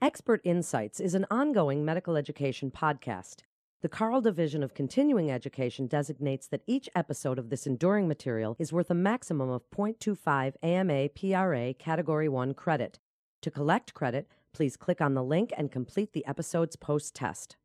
Expert Insights is an ongoing medical education podcast. The Carle Division of Continuing Education designates that each episode of this enduring material is worth a maximum of 0.25 AMA PRA Category 1 credit. To collect credit, please click on the link and complete the episode's post-test.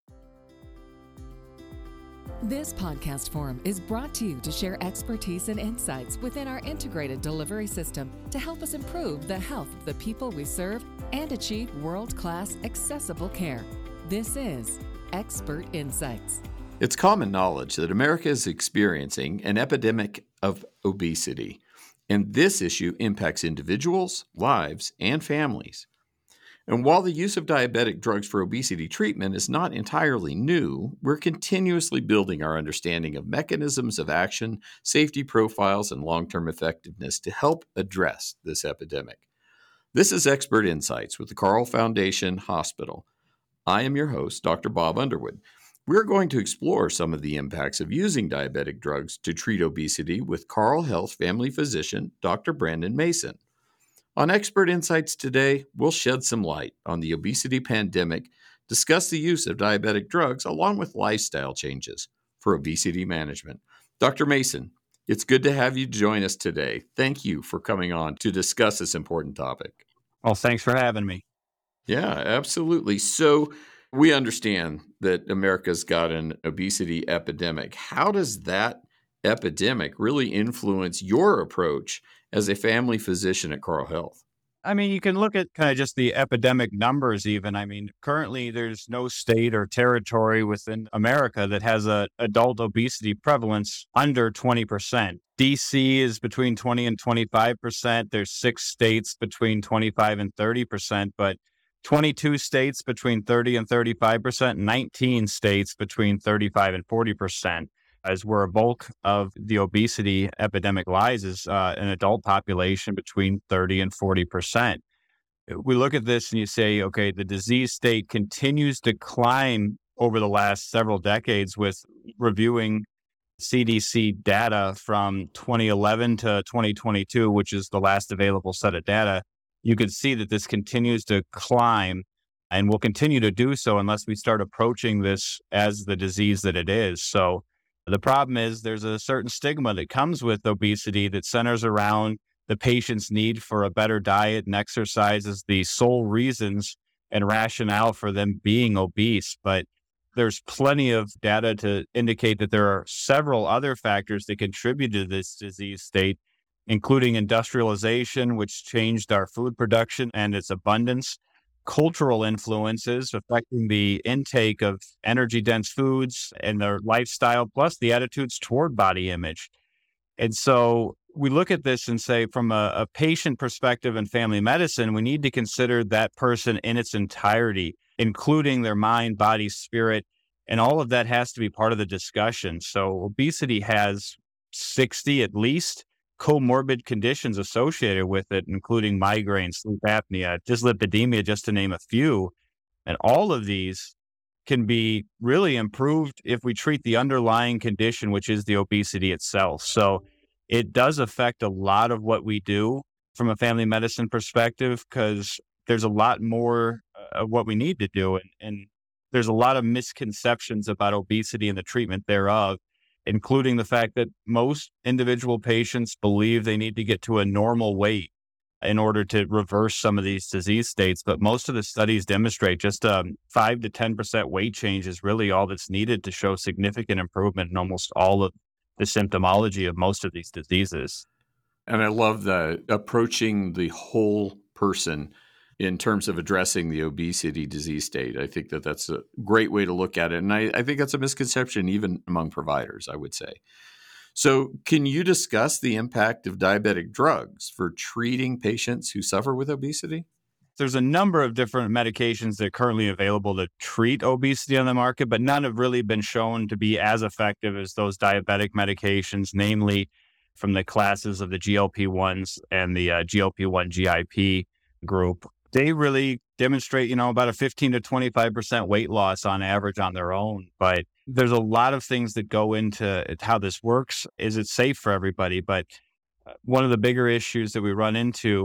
This podcast forum is brought to you to share expertise and insights within our integrated delivery system to help us improve the health of the people we serve and achieve world-class accessible care. This is Expert Insights. It's common knowledge that America is experiencing an epidemic of obesity, and this issue impacts individuals, lives, and families. And while the use of diabetic drugs for obesity treatment is not entirely new, we're continuously building our understanding of mechanisms of action, safety profiles, and long-term effectiveness to help address this epidemic. This is Expert Insights with the Carle Foundation Hospital. I am your host, Dr. Bob Underwood. We're going to explore some of the impacts of using diabetic drugs to treat obesity with Carle Health family physician, Dr. Brandon Mason. On Expert Insights today, we'll shed some light on the obesity pandemic, discuss the use of diabetic drugs, along with lifestyle changes for obesity management. Dr. Mason, it's good to have you join us today. Thank you for coming on to discuss this important topic. Well, thanks for having me. Yeah, absolutely. So we understand that America's got an obesity epidemic. How does that epidemic really influence your approach as a family physician at Carle Health? I mean, you can look at kind of just the epidemic numbers even. I mean, currently there's no state or territory within America that has an adult obesity prevalence under 20%. DC is between 20 and 25%. There's 6 states between 25 and 30%, but 22 states between 30 and 35%, 19 states between 35 and 40%. As where a bulk of the obesity epidemic lies is an adult population between 30 and 40%. We look at this and you say, okay, the disease state continues to climb over the last several decades with reviewing CDC data from 2011 to 2022, which is the last available set of data. You can see that this continues to climb and will continue to do so unless we start approaching this as the disease that it is. So the problem is there's a certain stigma that comes with obesity that centers around the patient's need for a better diet and exercise as the sole reasons and rationale for them being obese. But there's plenty of data to indicate that there are several other factors that contribute to this disease state, including industrialization, which changed our food production and its abundance, cultural influences affecting the intake of energy-dense foods and their lifestyle, plus the attitudes toward body image. And so we look at this and say, from a patient perspective in family medicine, we need to consider that person in its entirety, including their mind, body, spirit, and all of that has to be part of the discussion. So obesity has 60 at least comorbid conditions associated with it, including migraine, sleep apnea, dyslipidemia, just to name a few. And all of these can be really improved if we treat the underlying condition, which is the obesity itself. So it does affect a lot of what we do from a family medicine perspective, because there's a lot more of what we need to do. And there's a lot of misconceptions about obesity and the treatment thereof, including the fact that most individual patients believe they need to get to a normal weight in order to reverse some of these disease states. But most of the studies demonstrate just a 5 to 10% weight change is really all that's needed to show significant improvement in almost all of the symptomology of most of these diseases. And I love the approaching the whole person in terms of addressing the obesity disease state. I think that that's a great way to look at it. And I think that's a misconception even among providers, I would say. So can you discuss the impact of diabetic drugs for treating patients who suffer with obesity? There's a number of different medications that are currently available to treat obesity on the market, but none have really been shown to be as effective as those diabetic medications, namely from the classes of the GLP-1s and the GLP-1 GIP group. They really demonstrate, about a 15 to 25% weight loss on average on their own. But there's a lot of things that go into how this works. Is it safe for everybody? But one of the bigger issues that we run into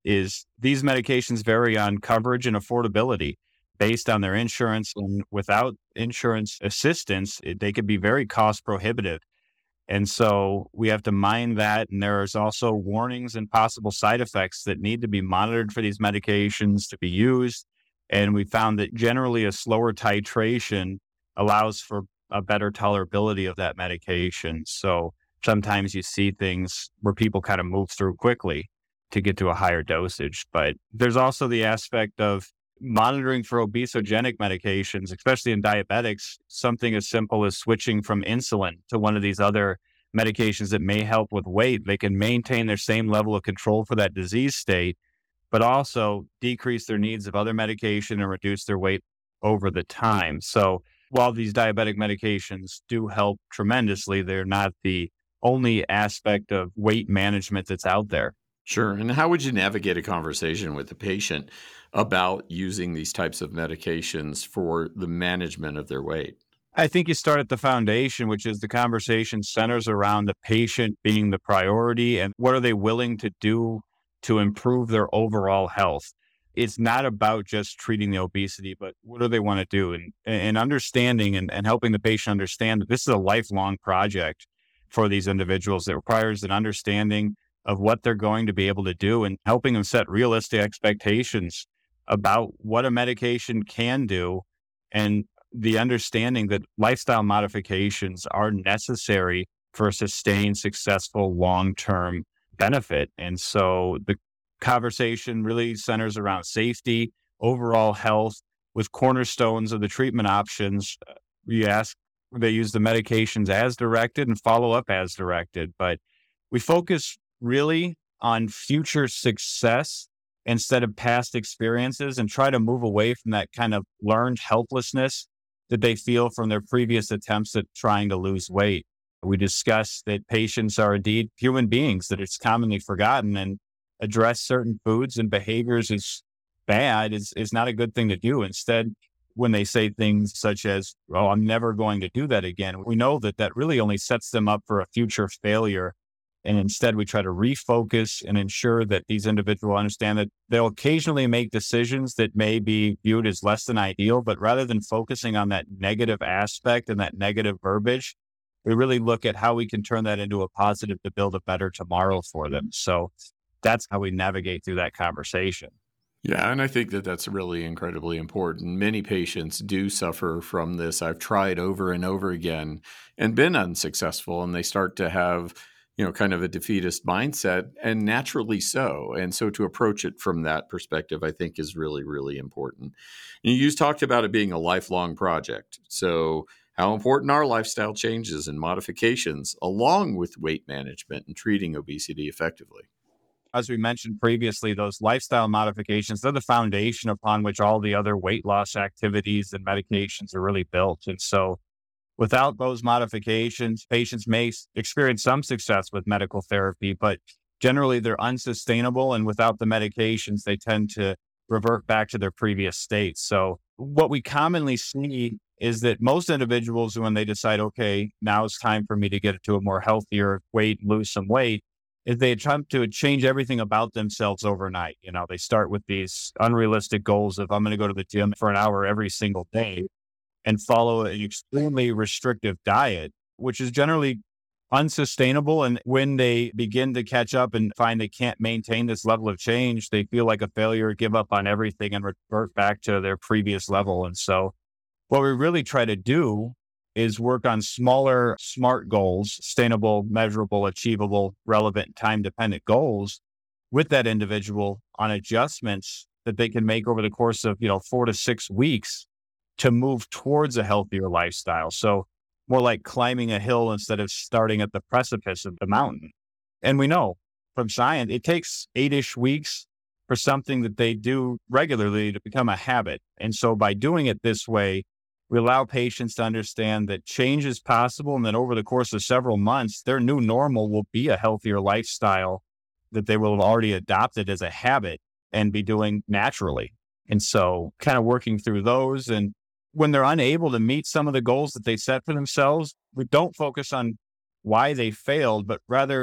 is these medications vary on coverage and affordability based on their insurance. And without insurance assistance, they could be very cost prohibitive. And so we have to mind that. And there's also warnings and possible side effects that need to be monitored for these medications to be used. And we found that generally a slower titration allows for a better tolerability of that medication. So sometimes you see things where people kind of move through quickly to get to a higher dosage. But there's also the aspect of monitoring for obesogenic medications, especially in diabetics, something as simple as switching from insulin to one of these other medications that may help with weight. They can maintain their same level of control for that disease state, but also decrease their needs of other medication and reduce their weight over the time. So while these diabetic medications do help tremendously, they're not the only aspect of weight management that's out there. Sure. And how would you navigate a conversation with the patient about using these types of medications for the management of their weight? I think you start at the foundation, which is the conversation centers around the patient being the priority and what are they willing to do to improve their overall health. It's not about just treating the obesity, but what do they want to do? And understanding and helping the patient understand that this is a lifelong project for these individuals that requires an understanding of what they're going to be able to do and helping them set realistic expectations about what a medication can do and the understanding that lifestyle modifications are necessary for a sustained, successful, long-term benefit. And so the conversation really centers around safety, overall health, with cornerstones of the treatment options. We ask they use the medications as directed and follow up as directed, but we focus really on future success instead of past experiences and try to move away from that kind of learned helplessness that they feel from their previous attempts at trying to lose weight. We discuss that patients are indeed human beings, that it's commonly forgotten, and address certain foods and behaviors as bad is not a good thing to do. Instead, when they say things such as, "Oh, I'm never going to do that again," we know that that really only sets them up for a future failure. And instead, we try to refocus and ensure that these individuals understand that they'll occasionally make decisions that may be viewed as less than ideal, but rather than focusing on that negative aspect and that negative verbiage, we really look at how we can turn that into a positive to build a better tomorrow for them. So that's how we navigate through that conversation. Yeah, and I think that that's really incredibly important. Many patients do suffer from this. I've tried over and over again and been unsuccessful, and they start to have kind of a defeatist mindset, and naturally so. And so to approach it from that perspective, I think is really, really important. And you talked about it being a lifelong project. So how important are lifestyle changes and modifications along with weight management and treating obesity effectively? As we mentioned previously, those lifestyle modifications, they're the foundation upon which all the other weight loss activities and medications are really built. And so without those modifications, patients may experience some success with medical therapy, but generally they're unsustainable. And without the medications, they tend to revert back to their previous state. So what we commonly see is that most individuals, when they decide, okay, now it's time for me to get to a more healthier weight, lose some weight, is they attempt to change everything about themselves overnight. They start with these unrealistic goals of, I'm going to go to the gym for an hour every single day and follow an extremely restrictive diet, which is generally unsustainable. And when they begin to catch up and find they can't maintain this level of change, they feel like a failure, give up on everything, and revert back to their previous level. And so what we really try to do is work on smaller, SMART goals, sustainable, measurable, achievable, relevant, time-dependent goals with that individual on adjustments that they can make over the course of 4 to 6 weeks to move towards a healthier lifestyle. So more like climbing a hill instead of starting at the precipice of the mountain. And we know from science, it takes 8-ish weeks for something that they do regularly to become a habit. And so by doing it this way, we allow patients to understand that change is possible. And that over the course of several months, their new normal will be a healthier lifestyle that they will have already adopted as a habit and be doing naturally. And so kind of working through those, and when they're unable to meet some of the goals that they set for themselves, we don't focus on why they failed, but rather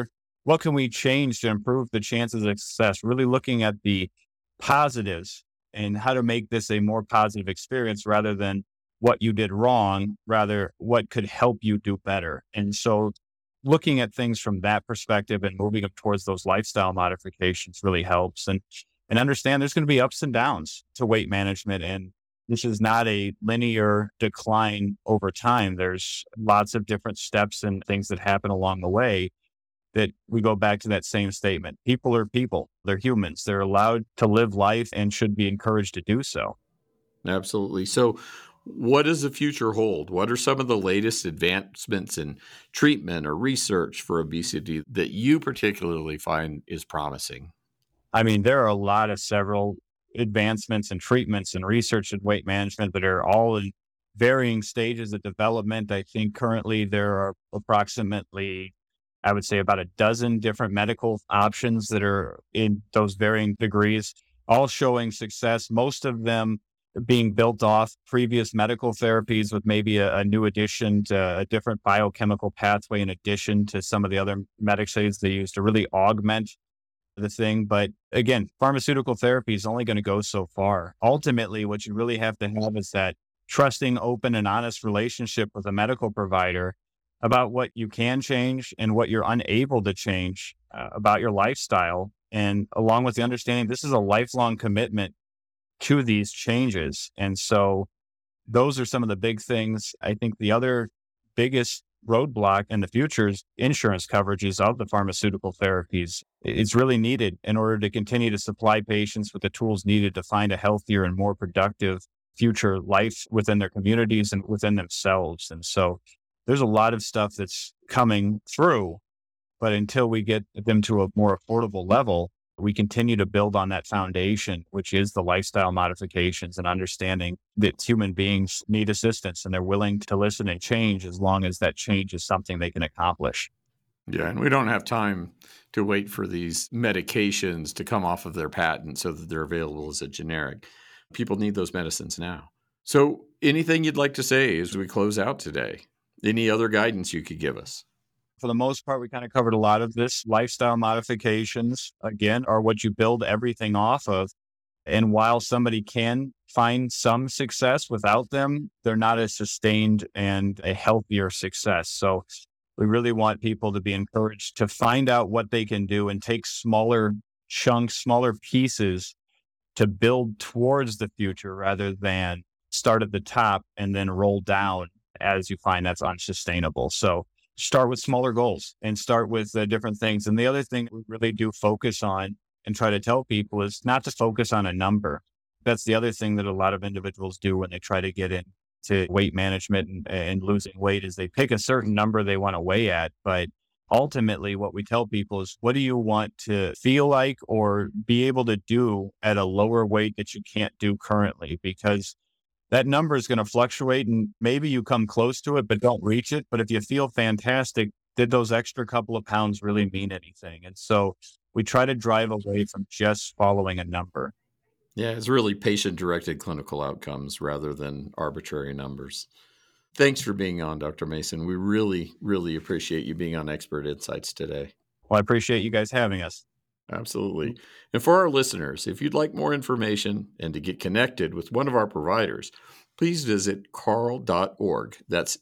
what can we change to improve the chances of success? Really looking at the positives and how to make this a more positive experience rather than what you did wrong, rather what could help you do better. And so looking at things from that perspective and moving up towards those lifestyle modifications really helps. And understand there's going to be ups and downs to weight management. And this is not a linear decline over time. There's lots of different steps and things that happen along the way that we go back to that same statement. People are people. They're humans. They're allowed to live life and should be encouraged to do so. Absolutely. So what does the future hold? What are some of the latest advancements in treatment or research for obesity that you particularly find is promising? I mean, there are several advancements and treatments and research in weight management that are all in varying stages of development. I think currently there are approximately, I would say, about a dozen different medical options that are in those varying degrees, all showing success, most of them being built off previous medical therapies with maybe a new addition to a different biochemical pathway in addition to some of the other medicines they use to really augment the thing. But again, pharmaceutical therapy is only going to go so far. Ultimately, what you really have to have is that trusting, open, and honest relationship with a medical provider about what you can change and what you're unable to change about your lifestyle. And along with the understanding, this is a lifelong commitment to these changes. And so those are some of the big things. I think the other biggest roadblock in the future is insurance coverages of the pharmaceutical therapies. It's really needed in order to continue to supply patients with the tools needed to find a healthier and more productive future life within their communities and within themselves. And so there's a lot of stuff that's coming through, but until we get them to a more affordable level, we continue to build on that foundation, which is the lifestyle modifications and understanding that human beings need assistance and they're willing to listen and change as long as that change is something they can accomplish. Yeah, and we don't have time to wait for these medications to come off of their patent so that they're available as a generic. People need those medicines now. So anything you'd like to say as we close out today? Any other guidance you could give us? For the most part, we kind of covered a lot of this. Lifestyle modifications, again, are what you build everything off of. And while somebody can find some success without them, they're not as sustained and a healthier success. So we really want people to be encouraged to find out what they can do and take smaller chunks, smaller pieces to build towards the future rather than start at the top and then roll down as you find that's unsustainable. So start with smaller goals and start with different things. And the other thing we really do focus on and try to tell people is not to focus on a number. That's the other thing that a lot of individuals do when they try to get into weight management and losing weight is they pick a certain number they want to weigh at. But ultimately, what we tell people is, what do you want to feel like or be able to do at a lower weight that you can't do currently? Because that number is going to fluctuate and maybe you come close to it, but don't reach it. But if you feel fantastic, did those extra couple of pounds really mean anything? And so we try to drive away from just following a number. Yeah, it's really patient-directed clinical outcomes rather than arbitrary numbers. Thanks for being on, Dr. Mason. We really, really appreciate you being on Expert Insights today. Well, I appreciate you guys having us. Absolutely. And for our listeners, if you'd like more information and to get connected with one of our providers, please visit carle.org. That's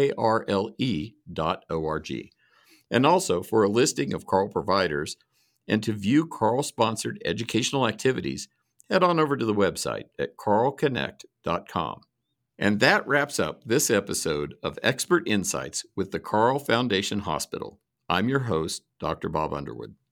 CARLE.org. And also for a listing of Carle providers and to view Carle-sponsored educational activities, head on over to the website at carleconnect.com. And that wraps up this episode of Expert Insights with the Carle Foundation Hospital. I'm your host, Dr. Bob Underwood.